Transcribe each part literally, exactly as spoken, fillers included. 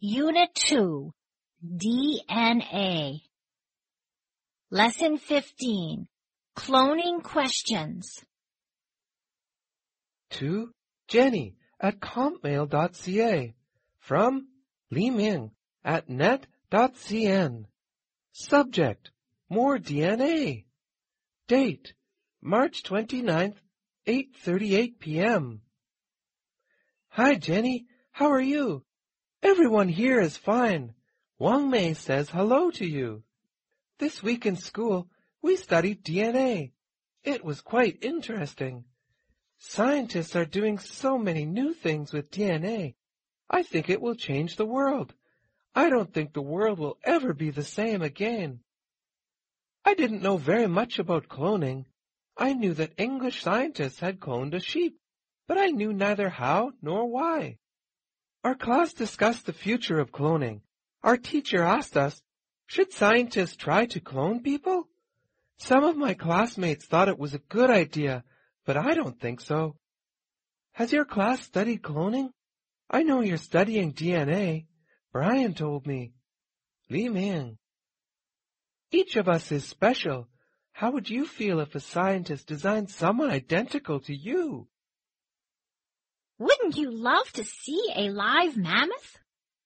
Unit two, D N A. Lesson fifteen, Cloning Questions. To Jenny at compmail dot c a. From Li Ming at net dot c n. Subject, more D N A. Date, March twenty-ninth, eight thirty-eight p m Hi, Jenny. How are you? Everyone here is fine. Wang Mei says hello to you. This week in school, we studied D N A. It was quite interesting. Scientists are doing so many new things with D N A. I think it will change the world. I don't think the world will ever be the same again. I didn't know very much about cloning. I knew that English scientists had cloned a sheep, but I knew neither how nor why. Our class discussed the future of cloning. Our teacher asked us, should scientists try to clone people? Some of my classmates thought it was a good idea, but I don't think so. Has your class studied cloning? I know you're studying D N A. Brian told me. Li Ming. Each of us is special. How would you feel if a scientist designed someone identical to you? Wouldn't you love to see a live mammoth?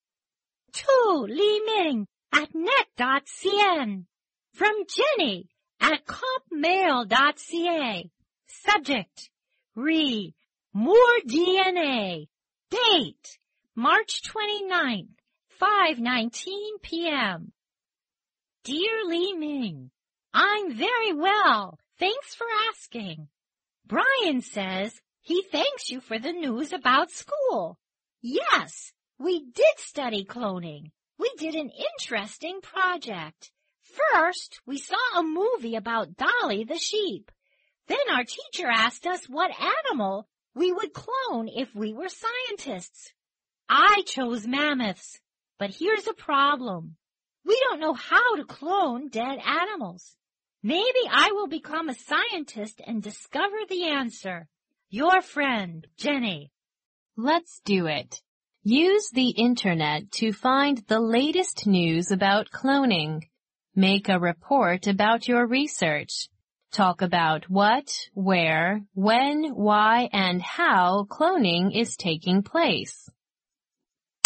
To Li Ming at net dot c n. From Jenny at compmail dot c a. Subject, re, more D N A. Date, March twenty-ninth, five nineteen p m Dear Li Ming, I'm very well. Thanks for asking. Brian says he thanks you for the news about school. Yes, we did study cloning. We did an interesting project. First, we saw a movie about Dolly the sheep. Then our teacher asked us what animal we would clone if we were scientists. I chose mammoths, but here's a problem. We don't know how to clone dead animals. Maybe I will become a scientist and discover the answer. Your friend, Jenny. Let's do it. Use the internet to find the latest news about cloning. Make a report about your research. Talk about what, where, when, why, and how cloning is taking place.